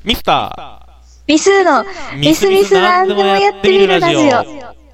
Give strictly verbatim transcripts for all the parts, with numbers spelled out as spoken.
ミスターミスーのミスミスなんでもやってみるラジオ。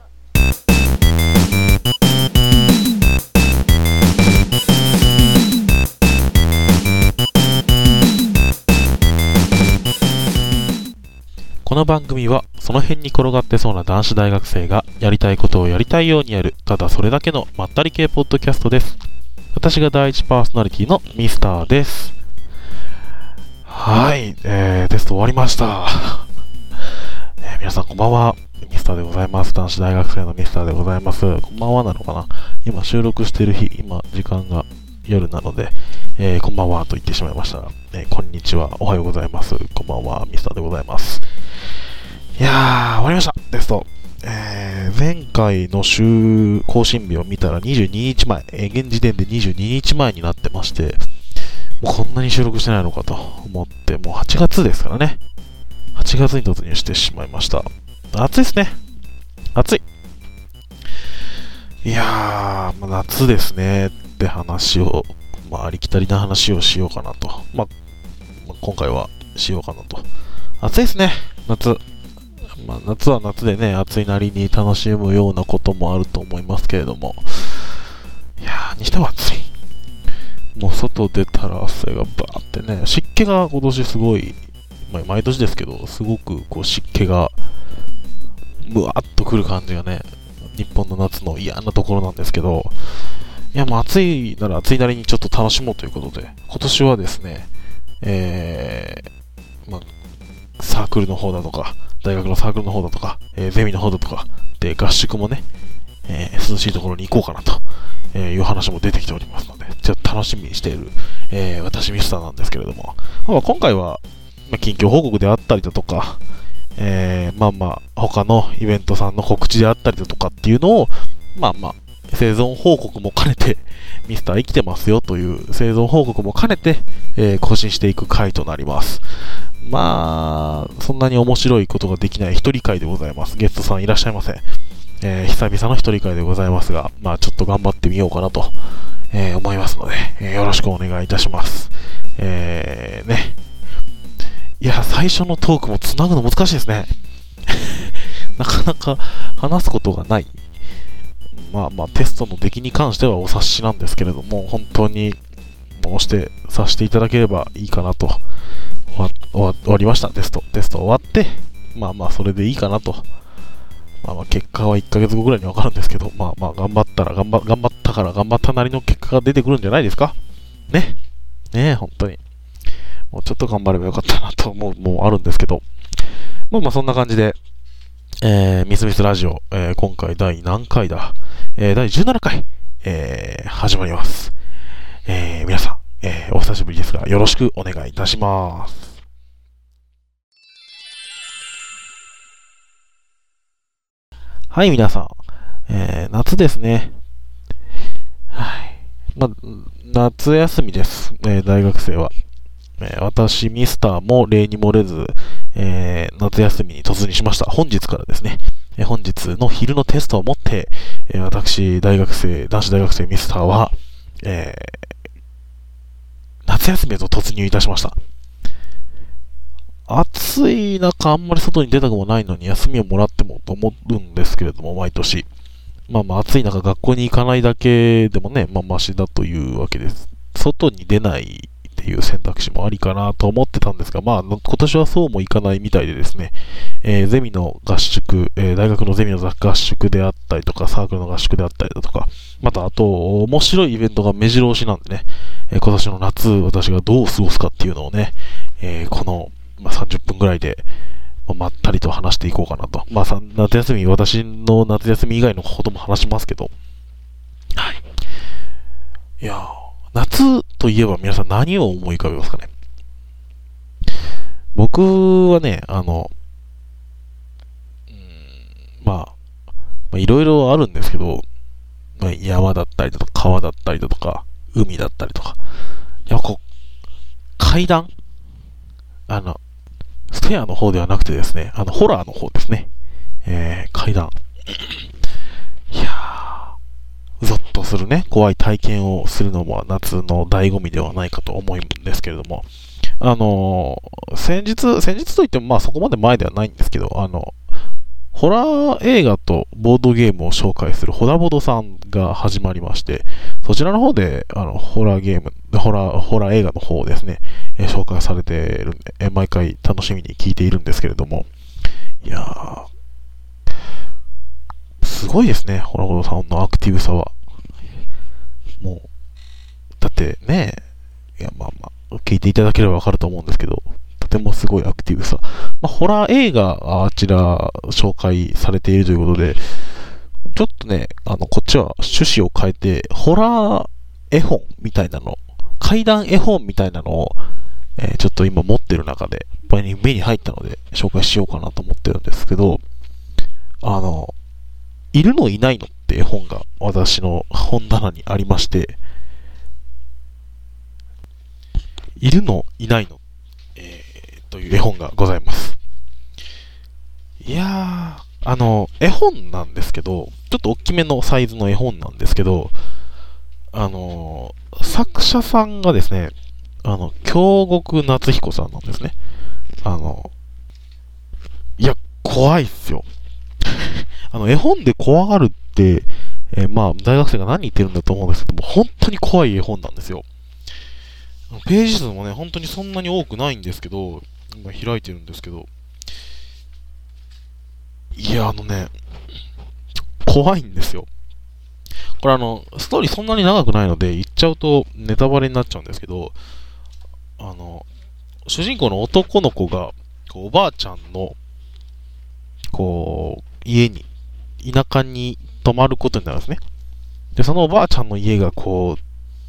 この番組はその辺に転がってそうな男子大学生がやりたいことをやりたいようにやる、ただそれだけのまったり系ポッドキャストです。私が第一パーソナリティのミスターです。はい、えー、テスト終わりました、えー、皆さんこんばんは。ミスターでございます。男子大学生のミスターでございます。こんばんはなのかな。今収録している日、今時間が夜なので、えー、こんばんはと言ってしまいましたが、えー、こんにちは、おはようございます。こんばんは、ミスターでございます。いやー、終わりました、テスト。えー、前回の週更新日を見たらにじゅうににちまえ、えー、現時点でにじゅうににちまえになってまして、もうこんなに収録してないのかと思って、もうはちがつですからね。はちがつに突入してしまいました。暑いですね。暑い。いやー、まあ、夏ですねって話を、まあ、ありきたりな話をしようかなと。まあ、まあ、今回はしようかなと。暑いですね、夏。まあ、夏は夏でね、暑いなりに楽しむようなこともあると思いますけれども。いやー、にしても暑い。もう外出たら汗がバーってね、湿気が今年すごい、まあ、毎年ですけど、すごくこう湿気がむわっとくる感じがね、日本の夏の嫌なところなんですけど、いやもう暑いなら暑いなりにちょっと楽しもうということで、今年はですね、えー、まあ、サークルの方だとか、大学のサークルの方だとか、えー、ゼミの方だとか、で合宿もね、えー、涼しいところに行こうかなと、えー、いう話も出てきておりますので、ちょっと楽しみにしている、えー、私ミスターなんですけれども、まあ、今回は、まあ、近況報告であったりだとか、えー、まあまあ他のイベントさんの告知であったりだとかっていうのを、まあまあ生存報告も兼ねてミスター生きてますよという生存報告も兼ねて、えー、更新していく回となります。まあそんなに面白いことができない一人会でございます。ゲストさんいらっしゃいませ。えー、久々の一人会でございますが、まあちょっと頑張ってみようかなと、えー、思いますので、えー、よろしくお願いいたします。えー、ね。いや、最初のトークもつなぐの難しいですね。なかなか話すことがない。まあまあ、テストの出来に関してはお察しなんですけれども、本当に申してさせていただければいいかなと。終わ、終わ、終わりました、テスト。テスト終わって、まあまあ、それでいいかなと。まあまあ、結果はいっかげつごぐらいにわかるんですけど、まあまあ、頑張ったら、頑張、頑張ったから、頑張ったなりの結果が出てくるんじゃないですか。ね。ねえ、本当に。もうちょっと頑張ればよかったなと思う、もうあるんですけど。まあまあそんな感じで、えー、ミスミスラジオ、えー、今回第何回だ、えー、第じゅうななかい、えー、始まります。えー、皆さん、えー、お久しぶりですが、よろしくお願いいたします。はい、皆さん、えー、夏ですね。はい。まあ、夏休みです、えー、大学生は。私、ミスターも例に漏れず、えー、夏休みに突入しました。本日からですね、えー、本日の昼のテストをもって、えー、私、大学生、男子大学生ミスターは、えー、夏休みへと突入いたしました。暑い中、あんまり外に出たくもないのに休みをもらってもと思うんですけれども、毎年。まあまあ暑い中、学校に行かないだけでもね、まあマシだというわけです。外に出ないっていう選択肢もありかなと思ってたんですが、まあ、今年はそうもいかないみたいでですね、えー、ゼミの合宿、えー、大学のゼミの合宿であったりとか、サークルの合宿であったりだとか、またあと、面白いイベントが目白押しなんでね、えー、今年の夏、私がどう過ごすかっていうのをね、えー、この、まあ、さんじゅっぷんぐらいで、まあ、まったりと話していこうかなと。まあ、夏休み、私の夏休み以外のことも話しますけど、はい。いやー、夏といえば皆さん何を思い浮かべますかね。僕はね、あの、うーんまあ、いろいろあるんですけど、まあ、山だったりだとか、川だったりだとか、海だったりとか、いや、こう、階段あの、ステアの方ではなくてですね、あの、ホラーの方ですね。えー、階段。いやー、うぞっとするね、怖い体験をするのも夏の醍醐味ではないかと思うんですけれども、 あのー、先日、先日といってもまあそこまで前ではないんですけど、あの、ホラー映画とボードゲームを紹介するホラボドさんが始まりまして、そちらの方で、あの、ホラーゲーム、ホラー、ホラー映画の方をですね、えー、紹介されているんで、えー、毎回楽しみに聞いているんですけれども、いやー、すごいですね、ホラボドさんのアクティブさは。もう、だってね、いや、まあまあ、聞いていただければわかると思うんですけど、とてもすごいアクティブさ。まあ、ホラー映画、あちら、紹介されているということで、ちょっとね、あの、こっちは趣旨を変えて、ホラー絵本みたいなの、怪談絵本みたいなのを、えー、ちょっと今持ってる中で、目に目に入ったので、紹介しようかなと思ってるんですけど、あの、いるのいないのって絵本が私の本棚にありまして、いるのいないの、えー、という絵本がございます。いやー、あの、絵本なんですけど、ちょっと大きめのサイズの絵本なんですけど、あの、作者さんがですね、あの、京極夏彦さんなんですね。あの、いや、怖いっすよ。あの、絵本で怖がるって、えー、まあ、大学生が何言ってるんだと思うんですけども、本当に怖い絵本なんですよ。ページ数もね、本当にそんなに多くないんですけど、今開いてるんですけど、いや、あのね、怖いんですよ。これあの、ストーリーそんなに長くないので、言っちゃうとネタバレになっちゃうんですけど、あの、主人公の男の子が、こうおばあちゃんの、こう、家に、田舎に泊まることになるんですね。で、そのおばあちゃんの家が、こう、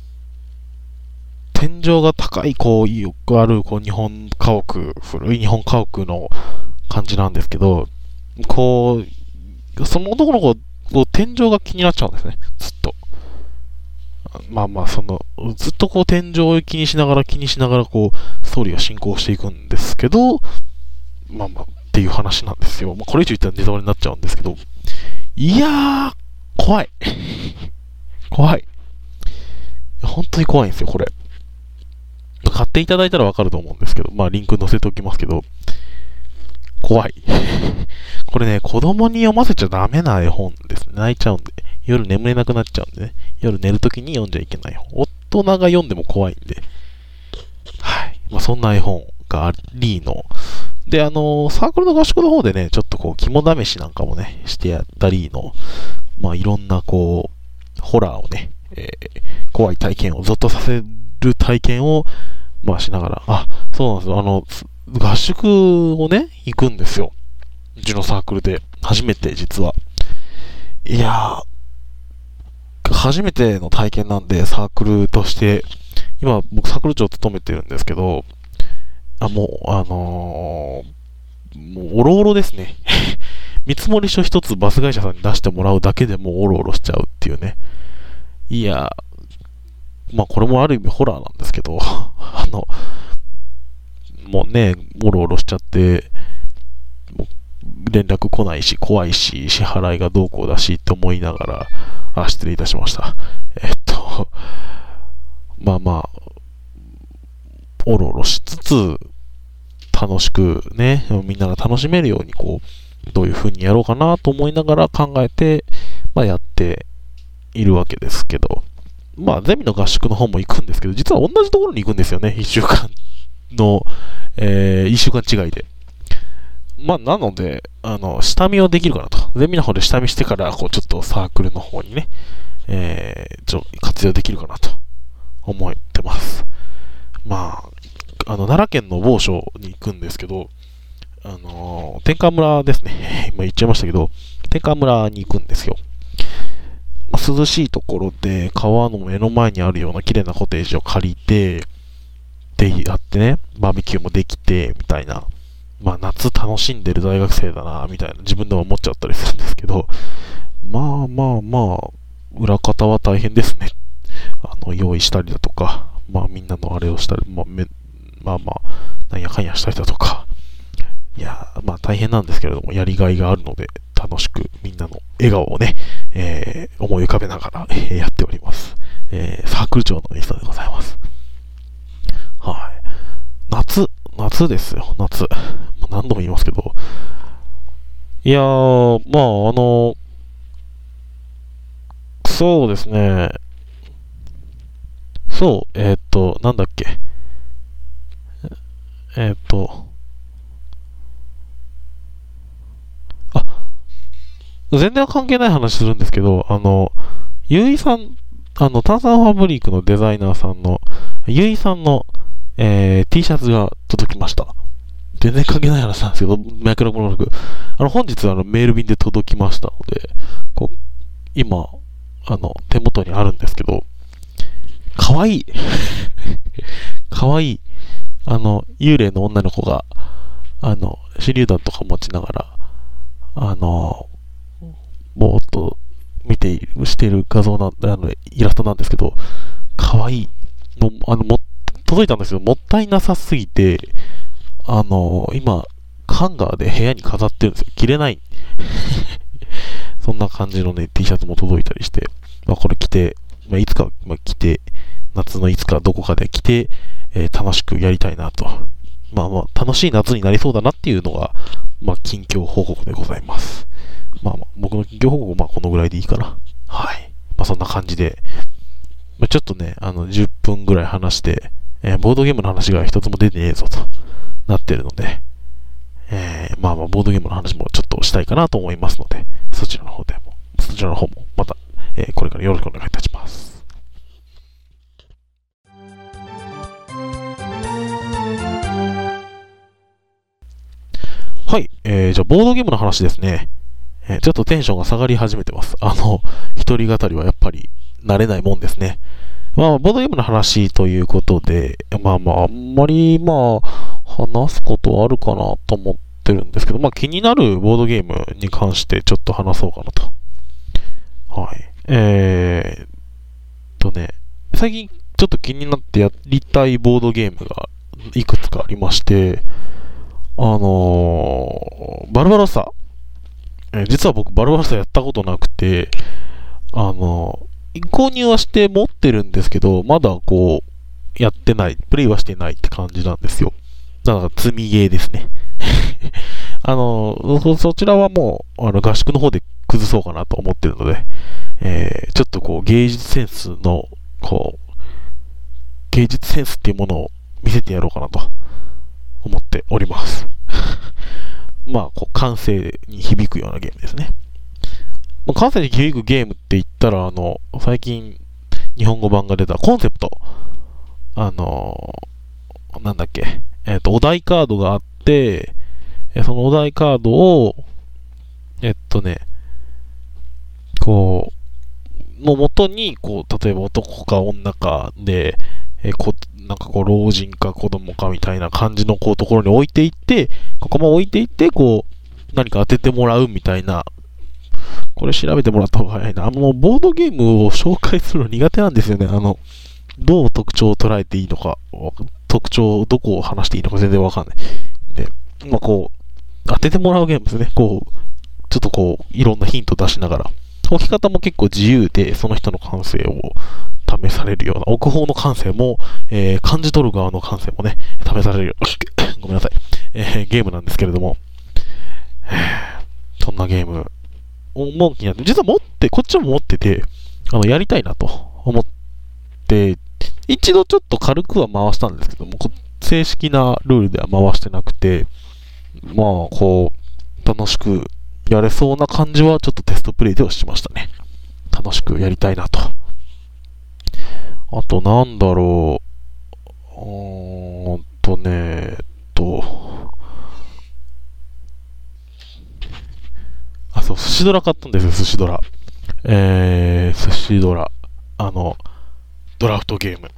天井が高い、こう、よくある、こう、日本家屋、古い日本家屋の感じなんですけど、こう、その男の子、こう、天井が気になっちゃうんですね、ずっと。まあまあ、その、ずっとこう、天井を気にしながら、気にしながら、こう、ストーリーが進行していくんですけど、まあまあ、っていう話なんですよ。まあ、これ以上言ったらネタバレになっちゃうんですけど、いやー、怖い。怖い。本当に怖いんですよ、これ。買っていただいたらわかると思うんですけど、まあリンク載せておきますけど、怖い。これね、子供に読ませちゃダメな絵本ですね。泣いちゃうんで。夜眠れなくなっちゃうんでね。夜寝るときに読んじゃいけない本。大人が読んでも怖いんで。はい。まあそんな絵本がありの。で、あのー、サークルの合宿の方でね、ちょっとこう、肝試しなんかもね、してやったりの、まあいろんなこう、ホラーをね、えー、怖い体験をゾッとさせる体験を、まあしながら、あ、そうなんですよ。あの、合宿をね、行くんですよ。うちのサークルで。初めて、実は。いやー、初めての体験なんで、サークルとして、今、僕サークル長を務めてるんですけど、あ、もう、あのー、もう、おろおろですね。見積書一つバス会社さんに出してもらうだけでもうおろおろしちゃうっていうね。いやー、まあこれもある意味ホラーなんですけど、あの、もうね、おろおろしちゃって、もう連絡来ないし、怖いし、支払いがどうこうだしって思いながら、あ、失礼いたしました。えっと、まあまあ、おろおろしつつ、楽しくね、みんなが楽しめるように、こう、どういう風にやろうかなと思いながら考えて、まあやっているわけですけど、まあゼミの合宿の方も行くんですけど、実は同じところに行くんですよね、一週間の、えー、一週間違いで。まあなので、あの、下見をできるかなと。ゼミの方で下見してから、こう、ちょっとサークルの方にね、えー、ちょ活用できるかなと思ってます。まあ、あの、奈良県の某所に行くんですけど、あのー、天川村ですね。今言っちゃいましたけど、天川村に行くんですよ。まあ、涼しいところで、川の目の前にあるような綺麗なコテージを借りて、で、やってね、バーベキューもできて、みたいな。まあ、夏楽しんでる大学生だな、みたいな、自分でも思っちゃったりするんですけど、まあまあまあ、裏方は大変ですね。あの、用意したりだとか、まあみんなのあれをしたり、まあ、めまあまあ、なんやかんやしたりだとか、いや、まあ大変なんですけれども、やりがいがあるので、楽しくみんなの笑顔をね、えー、思い浮かべながら、えー、やっております。えー、サークル長のインスタでございます。はい。夏夏ですよ、夏。何度も言いますけど。いやー、まあ、あの、そうですね。そう、えーっと、なんだっけ。えーっと、あ、全然関係ない話するんですけど、あの、ゆいさん、あの、炭酸ファブリックのデザイナーさんの、ゆいさんの、えー、T シャツが届きました。全然関係ない話なんですけど、脈絡もなく。あの、本日、あの、メール便で届きましたので、こう、今、あの、手元にあるんですけど、かわいい。かわいい。あの、幽霊の女の子が、あの、手榴弾とか持ちながら、あの、ぼーっと見ている、している画像なんで、あの、イラストなんですけど、かわいい。の、あの、も、届いたんですけど、もったいなさすぎて、あの、今、ハンガーで部屋に飾ってるんですよ。着れない。そんな感じのね、T シャツも届いたりして、まあ、これ着て、まあ、いつか、まあ、着て、夏のいつかどこかで着て、えー、楽しくやりたいなと。まあまあ、楽しい夏になりそうだなっていうのが、まあ、近況報告でございます。まあまあ、僕の近況報告はまあこのぐらいでいいかな。はい。まあそんな感じで、まあ、ちょっとね、あの、じゅっぷんぐらい話して、えー、ボードゲームの話が一つも出てねえぞとなってるので、えー、まあまあ、ボードゲームの話もちょっとしたいかなと思いますので、そちらの方でも、そちらの方もまた、えー、これからよろしくお願いいたします。はい、えー、じゃあ、ボードゲームの話ですね。えー、ちょっとテンションが下がり始めてます。あの、一人語りはやっぱり慣れないもんですね。まあ、ボードゲームの話ということで、まあまあ、あんまり、まあ、話すことはあるかなと思ってるんですけど、まあ、気になるボードゲームに関してちょっと話そうかなと。はい。えーっとね、最近ちょっと気になってやりたいボードゲームがいくつかありまして、あのー、バルバロッサ。えー実は僕、バルバロッサやったことなくて、あのー、購入はして持ってるんですけど、まだこう、やってない、プレイはしてないって感じなんですよ。だから積みゲーですね。あのーそ、そちらはもう、あの、合宿の方で崩そうかなと思ってるので、えーちょっとこう、芸術センスの、こう、芸術センスっていうものを見せてやろうかなと思っております。まあ、こう、感性に響くようなゲームですね。まあ、感性に響くゲームって言ったら、あの、最近、日本語版が出たコンセプト。あのーなんだっけ。えっと、お題カードがあって、えそのお題カードを、えっとね、こう、の元に、こう、例えば男か女かで、えこなんかこう、老人か子供かみたいな感じのこう、ところに置いていって、ここも置いていって、こう、何か当ててもらうみたいな、これ調べてもらった方が早いな。あの、ボードゲームを紹介するの苦手なんですよね。あの、どう特徴を捉えていいのか、特徴、どこを話していいのか全然わかんない。で、まあこう、当ててもらうゲームですね。こう、ちょっとこう、いろんなヒント出しながら。置き方も結構自由で、その人の感性を試されるような、奥方の感性も、えー、感じ取る側の感性もね、試されるような、ごめんなさい、えー、ゲームなんですけれども、そんなゲーム、思う気になって、実は持って、こっちも持ってて、あの、やりたいなと思って、一度ちょっと軽くは回したんですけども、正式なルールでは回してなくて、まあ、こう、楽しくやれそうな感じはちょっとテストプレイではしましたね。楽しくやりたいなと。あと、なんだろう。うーんとね、えっと、あ、そう、寿司ドラ買ったんですよ、寿司ドラ。えー、寿司ドラ。あの、ドラフトゲーム。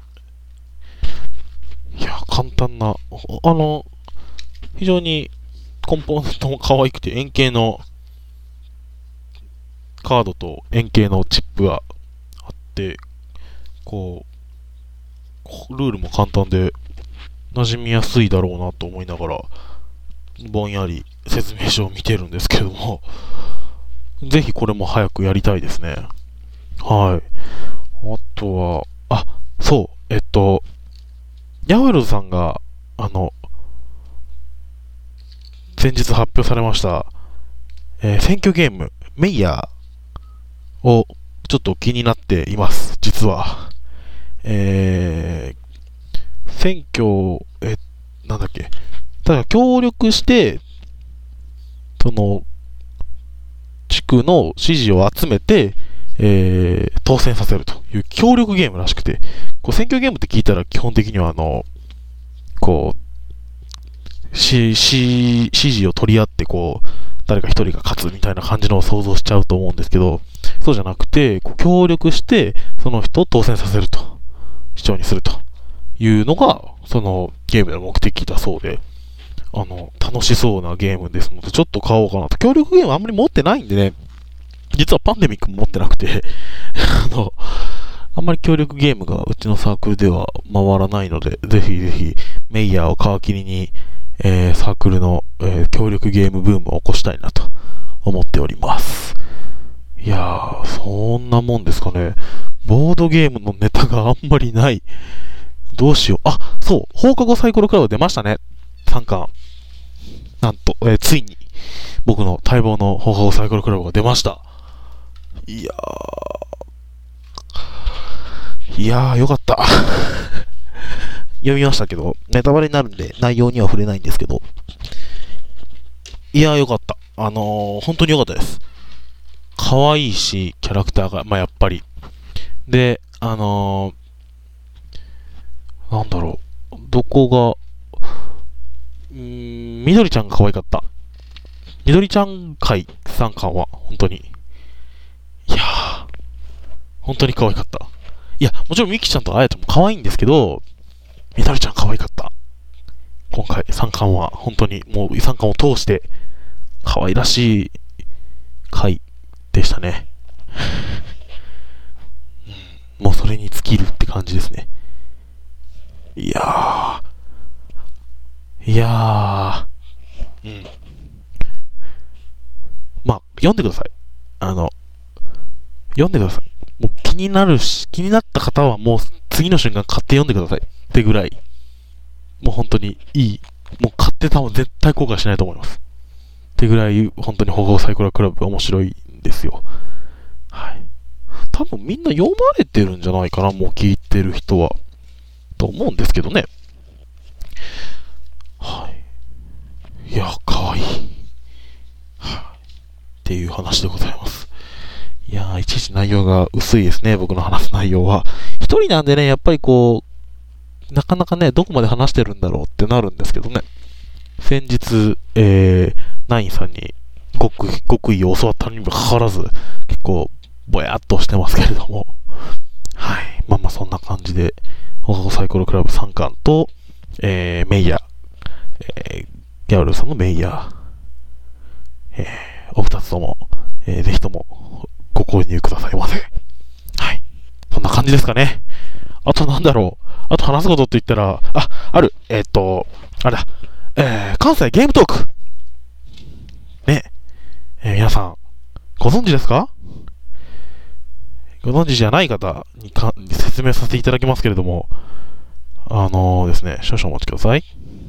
いや、簡単な、あの、非常にコンポーネントも可愛くて円形のカードと円形のチップがあって、こう、ルールも簡単で馴染みやすいだろうなと思いながら、ぼんやり説明書を見てるんですけども、ぜひこれも早くやりたいですね。はい。あとは、あ、そう、えっと、ヤウルさんが、あの、 前日発表されました、えー選挙ゲーム、メイヤーをちょっと気になっています、実は。えー、選挙、え、なんだっけ。ただ協力して、その、地区の支持を集めて、えー当選させるという協力ゲームらしくて、こう選挙ゲームって聞いたら基本的にはあの、こう、し、し、支持を取り合ってこう、誰か一人が勝つみたいな感じのを想像しちゃうと思うんですけど、そうじゃなくて、こう協力して、その人を当選させると、市長にするというのが、そのゲームの目的だそうで、あの、楽しそうなゲームですので、ちょっと買おうかなと。協力ゲームあんまり持ってないんでね、実はパンデミックも持ってなくて、あの、あんまり協力ゲームがうちのサークルでは回らないので、ぜひぜひメイヤーを皮切りに、えー、サークルの、えー、協力ゲームブームを起こしたいなと思っております。いやー、そんなもんですかね。ボードゲームのネタがあんまりない。どうしよう。あ、そう、放課後サイコロクラブ出ましたね。さんかん。なんと、えー、ついに僕の待望の放課後サイコロクラブが出ました。いやー、いやー、よかった。読みましたけど、ネタバレになるんで内容には触れないんですけど、いやー、よかった。あのー、本当によかったです。可愛いし、キャラクターが、まあ、やっぱり。で、あのー、なんだろう、どこが、うーん、みどりちゃんが可愛かった。みどりちゃん回さんかんは、本当に。いやー、本当に可愛かった。いや、もちろんみきちゃんとあやちゃんも可愛いんですけど、みどりちゃん可愛かった。今回さんかんは、本当にもうさんかんを通して、可愛らしい回でしたね。うん、もうそれに尽きるって感じですね。いやー、いやー、うん。まあ、読んでください。あの、読んでください。もう気になるし、気になった方はもう次の瞬間買って読んでください。ってぐらい、もう本当にいい。もう買ってたもん絶対後悔しないと思います。ってぐらい、本当に放課後サイコロクラブ面白いんですよ。はい。多分みんな読まれてるんじゃないかな、もう聞いてる人は。と思うんですけどね。はい。いや、かわいい。はい。っていう話でございます。いやー、いちいち内容が薄いですね、僕の話す内容は。一人なんでね、やっぱりこう、なかなかね、どこまで話してるんだろうってなるんですけどね。先日、えー、ナインさんに極意、極意を教わったにもかかわらず、結構、ぼやっとしてますけれども。はい。まあまあそんな感じで、放課後サイコロクラブさんかんと、えー、メイヤー、えー、ギャオルさんのメイヤー、えー、お二つとも、えー、ぜひともご購入くださいませ。はい。そんな感じですかね。あとなんだろう。あと話すことって言ったら、あ、ある。えー、っと、あれだ。えー、関西ゲームトーク。ね。えー、皆さん、ご存知ですか？ご存知じゃない方にか説明させていただきますけれども、あのー、ですね、少々お待ちください。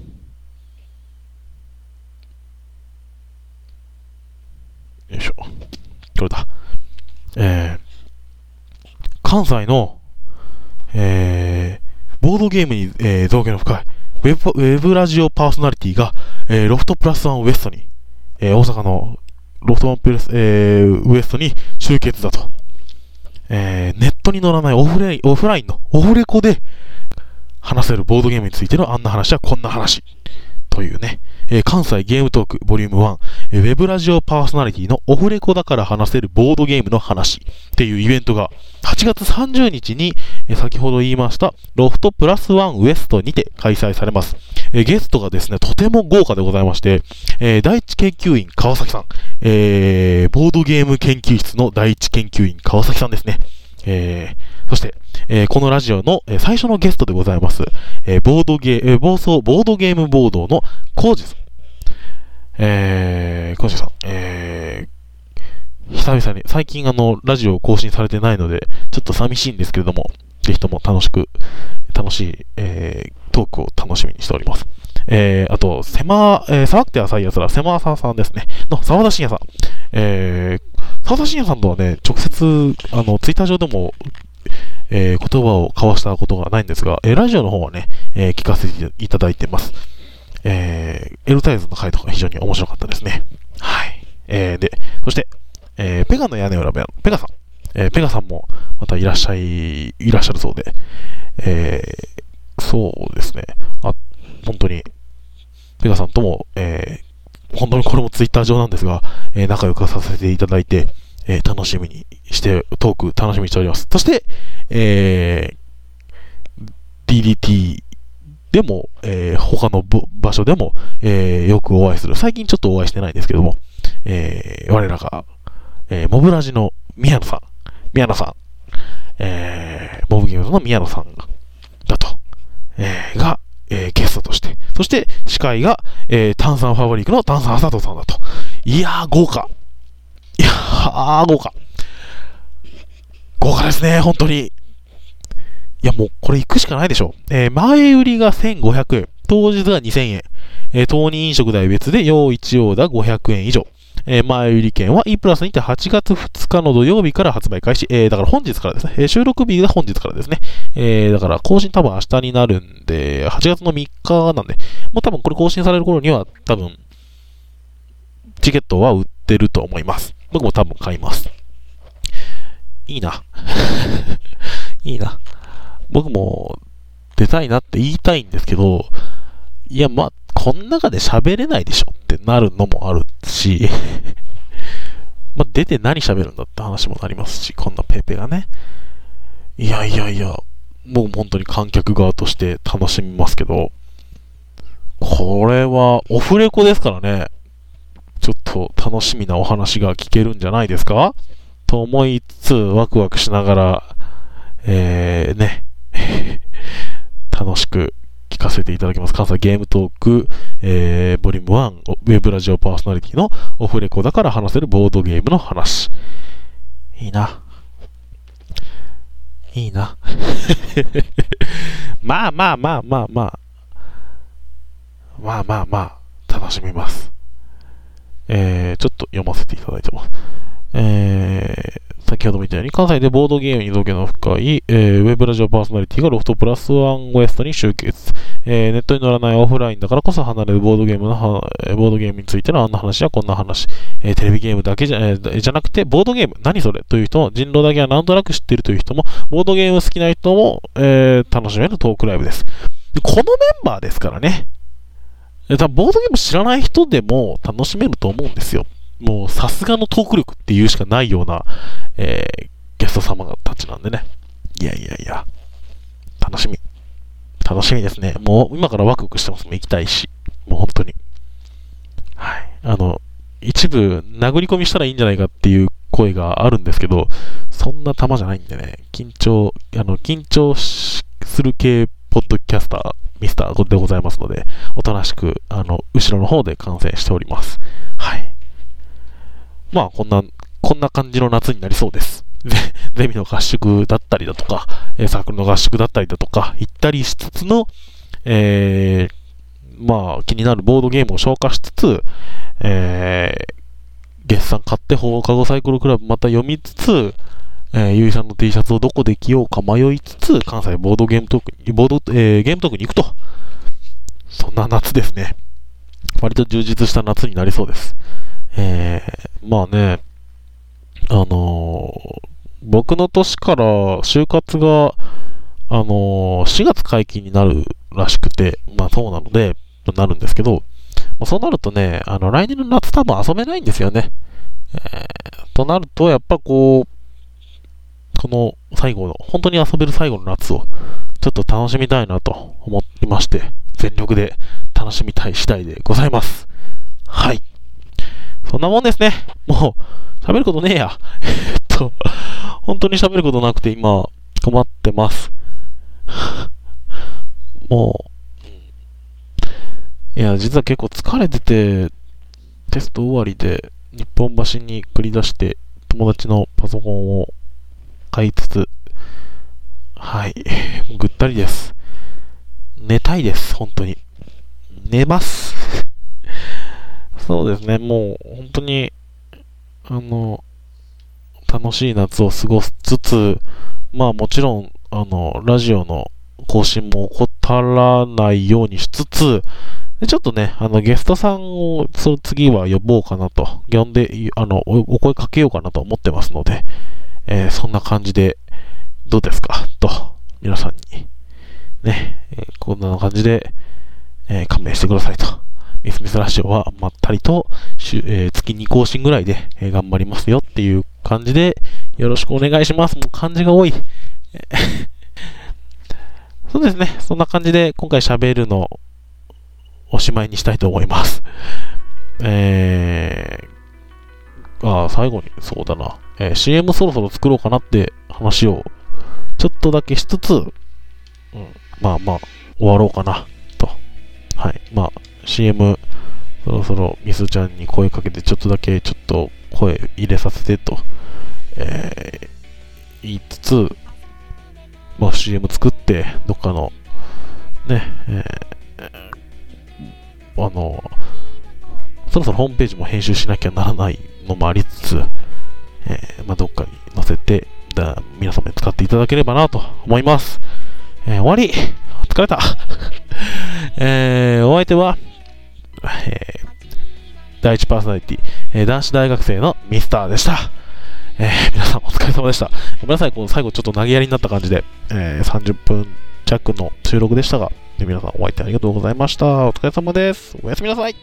よいしょ。これだ。えー、関西の、えー、ボードゲームに、えー、造形の深いウェブ、ウェブラジオパーソナリティが、えー、ロフトプラスワンウエストに、えー、大阪のロフトプラス、えー、ウエストに集結だと。えー、ネットに載らないオフレイン、オフラインのオフレコで話せるボードゲームについてのあんな話はこんな話というね、えー、関西ゲームトークボリュームワン、えー、ウェブラジオパーソナリティのオフレコだから話せるボードゲームの話っていうイベントがはちがつさんじゅうにちに、えー、先ほど言いましたロフトプラスワンウエストにて開催されます。えー、ゲストがですね、とても豪華でございまして、えー、第一研究員川崎さん、えー、ボードゲーム研究室の第一研究員川崎さんですね。えー、そして、えー、このラジオの、えー、最初のゲストでございます、えー、ボードゲー、えー、暴走ボードゲームボードのコウジさん。えー、コウジさん、えー、久々に、最近あの、ラジオを更新されてないので、ちょっと寂しいんですけれども、ぜひとも楽しく、楽しい、えー、トークを楽しみにしております。 えー、あと、せま、えー、騒くて浅いやつら、せまささんですね。の、沢田信也さん。えー、沢田信也さんとはね、直接、あの、ツイッター上でも、えー、言葉を交わしたことがないんですが、えー、ラジオの方はね、えー、聞かせていただいてます。えー、エルタイズの回とか非常に面白かったですね。はい。えー、で、そして、えー、ペガの屋根裏部屋のペガさん。えー、ペガさんもまたいらっしゃい、いらっしゃるそうで、えー、そうですね。あ、本当に、ペガさんとも、えー、本当にこれもツイッター上なんですが、えー、仲良くさせていただいて、えー、楽しみにして、トーク楽しみにしております。そして、えー、ディーディーティー でも、えー、他の場所でも、えー、よくお会いする。最近ちょっとお会いしてないんですけども、えー、我らが、えー、モブラジの宮野さん、宮野さん、えー、モブゲームズの宮野さんだと、えー、が、えー、ゲストとして、そして司会が、えー、炭酸ファブリックの炭酸あさとさんだと。いやー、豪華。いやー、豪華。豪華ですね、本当に。いや、もう、これ行くしかないでしょ。えー、前売りがせんごひゃくえん、当日がにせんえん、えー、当人飲食代別で、要一応だごひゃくえん以上。えー、前売り券は E プラスにてはちがつふつかの土曜日から発売開始。えー、だから本日からですね。えー、収録日が本日からですね。えー、だから更新多分明日になるんで、はちがつのみっかなんで、もう多分これ更新される頃には多分、チケットは売ってると思います。僕も多分買います。いいな。いいな。僕も出たいなって言いたいんですけど、いや、まあ、こん中で喋れないでしょってなるのもあるし、まあ、出て何喋るんだって話もなりますし、こんなペーペーがね。いやいやいや、もう本当に観客側として楽しみますけど、これはオフレコですからね、ちょっと楽しみなお話が聞けるんじゃないですかと思いつつ、ワクワクしながら、えー、ね、楽しく聞かせていただきます。関西ゲームトーク、えー、ボリュームワン、ウェブラジオパーソナリティのオフレコだから話せるボードゲームの話。いいな。いいな。まあまあまあまあまあ。まあまあまあ、楽しみます。えー、ちょっと読ませていただいてます。えー、先ほども言ったように、関西でボードゲームに造形の深い、えー、ウェブラジオパーソナリティがロフトプラスワンウエストに集結。えー、ネットに乗らないオフラインだからこそ離れるボードゲームのボードゲームについてのあんな話やこんな話、えー、テレビゲームだけじゃ、えー、じゃなくて、ボードゲーム、何それという人も、人狼だけはなんとなく知っているという人も、ボードゲーム好きな人も、えー、楽しめるトークライブです。でこのメンバーですからね。多分ボードゲーム知らない人でも楽しめると思うんですよ。もうさすがのトーク力っていうしかないような、えー、ゲスト様たちなんでね。いやいやいや、楽しみ。楽しみですね。もう今からワクワクしてます。もう行きたいし。もう本当に。はい。あの、一部殴り込みしたらいいんじゃないかっていう声があるんですけど、そんな玉じゃないんでね。緊張、あの、緊張する系ポッドキャスター、ミスターでございますので、おとなしく、あの、後ろの方で観戦しております。はい。まあ、こんな、こんな感じの夏になりそうです。ゼミの合宿だったりだとか、サークルの合宿だったりだとか、行ったりしつつの、えー、まあ、気になるボードゲームを消化しつつ、えー、月産買って放課後サイクルクラブまた読みつつ、えー、ゆいさんの T シャツをどこで着ようか迷いつつ、関西ボードゲームトークに、ボード、えー、ゲームトークに行くと。そんな夏ですね。割と充実した夏になりそうです。えー、まあね、あのー、僕の年から就活が、あのー、しがつ解禁になるらしくて、まあそうなので、なるんですけど、まあ、そうなるとね、あの、来年の夏多分遊べないんですよね。えー、となると、やっぱこう、この最後の、本当に遊べる最後の夏を、ちょっと楽しみたいなと思っていまして、全力で楽しみたい次第でございます。はい。そんなもんですね。もう、喋ることねえや。えっと、本当に喋ることなくて今、困ってます。もう、いや、実は結構疲れてて、テスト終わりで、日本橋に繰り出して、友達のパソコンを買いつつ、はい、ぐったりです。寝たいです、本当に。 寝ます。そうですね、もう本当に、あの、楽しい夏を過ごしつつ、まあもちろん、あの、ラジオの更新も怠らないようにしつつ、でちょっとね、あの、ゲストさんを、その次は呼ぼうかなと、呼んで、あの、お、お声かけようかなと思ってますので、えーそんな感じで、どうですかと、皆さんに、ね、えーこんな感じで、えー勘弁してくださいと。ミスミスラジオはまったりと、週えー月に更新ぐらいで、えー頑張りますよっていう感じで、よろしくお願いします。もう漢字が多い。そうですね。そんな感じで、今回喋るの、おしまいにしたいと思います。えー、あー最後に、そうだな、えー シーエム そろそろ作ろうかなって話を、ちょっとだけしつつ、うん、まあまあ、終わろうかな、と。はい。まあ、シーエム、そろそろミスちゃんに声かけて、ちょっとだけ、ちょっと声入れさせて、と、えー、言いつつ、まあ シーエム 作って、どっかの、ね、えー、あの、そろそろホームページも編集しなきゃならないのもありつつ、えー、まあどっかに載せて、だ皆様に使っていただければなと思います。えー、終わり疲れた、えー、お相手は、えー、第一パーソナリティ、えー、男子大学生のミスターでした。えー、皆さんお疲れ様でした。ごめんなさい、この最後ちょっと投げやりになった感じで、えー、さんじゅっぷん弱の収録でしたが、皆さんお相手ありがとうございました。お疲れ様です。おやすみなさい。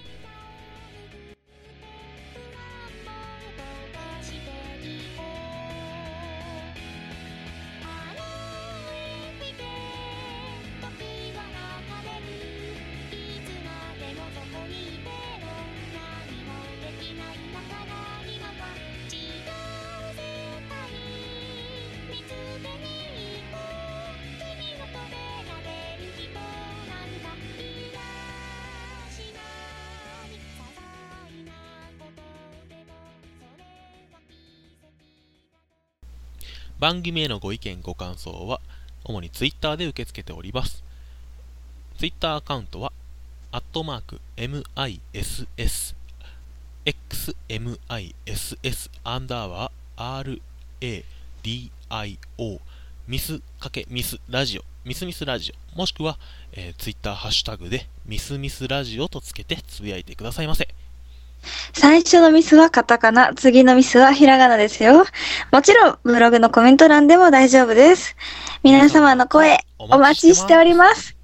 番組へのご意見ご感想は主にツイッターで受け付けております。ツイッターアカウントはアットマーク ミス xmiss アンダーバー radio ミスかけミスラジオミスミスラジオもしくは、えー、ツイッターハッシュタグでミスミスラジオとつけてつぶやいてくださいませ。 最初のミスはカタカナ、次のミスはひらがなですよ。もちろん、ブログのコメント欄でも大丈夫です。皆様の声、お待ちしております。